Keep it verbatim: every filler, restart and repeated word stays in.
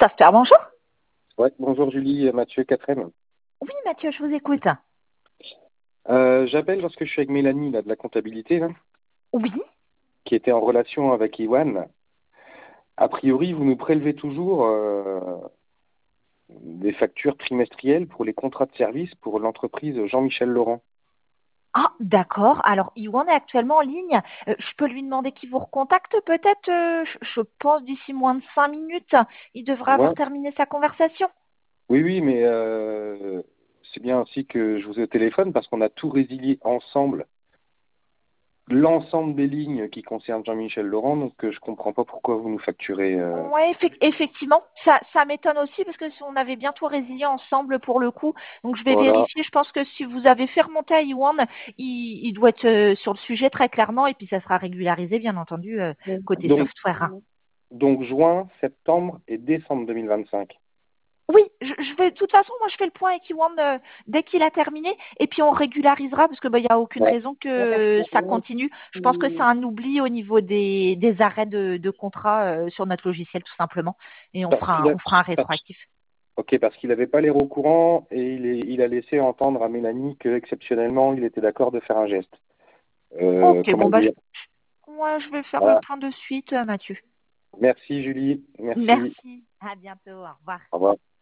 Software, bonjour. Ouais, bonjour Julie, Mathieu, Catherine. Oui, Mathieu, je vous écoute. Euh, j'appelle parce que je suis avec Mélanie là, de la comptabilité, là, Oui. qui était en relation avec Iwan. A priori, vous nous prélevez toujours euh, des factures trimestrielles pour les contrats de service pour l'entreprise Jean-Michel Laurent. Ah, d'accord. Alors, Iwan est actuellement en ligne. Euh, je peux lui demander qu'il vous recontacte peut-être, euh, je, je pense, d'ici moins de cinq minutes. Il devrait Ouais. avoir terminé sa conversation. Oui, oui, mais euh, c'est bien ainsi que je vous ai au téléphone parce qu'on a tout résilié ensemble, l'ensemble des lignes qui concernent Jean-Michel Laurent, donc euh, je comprends pas pourquoi vous nous facturez. euh, Oui, effectivement. Ça, ça m'étonne aussi parce que si on avait bientôt résilié ensemble pour le coup. Donc, je vais Voilà. vérifier. Je pense que si vous avez fait remonter à Iwan, il, il doit être euh, sur le sujet très clairement et puis ça sera régularisé, bien entendu, euh, côté Donc, software, hein. donc juin, septembre et décembre deux mille vingt-cinq. Oui, je, je vais, de toute façon, moi je fais le point avec Iwan euh, dès qu'il a terminé et puis on régularisera parce que bah, il n'y a aucune Ouais. raison que ça continue. Je pense que c'est un oubli au niveau des, des arrêts de, de contrat euh, sur notre logiciel tout simplement et on Parce fera qu'il un, a, on fera un parce- rétroactif. ok, parce qu'il n'avait pas l'air au courant et il, est- il a laissé entendre à Mélanie que exceptionnellement il était d'accord de faire un geste. Euh, Ok, comment bon bah je, dire? moi je vais faire le Voilà. point de suite, euh, Mathieu. Merci Julie, merci. Merci, à bientôt, au revoir. Au revoir.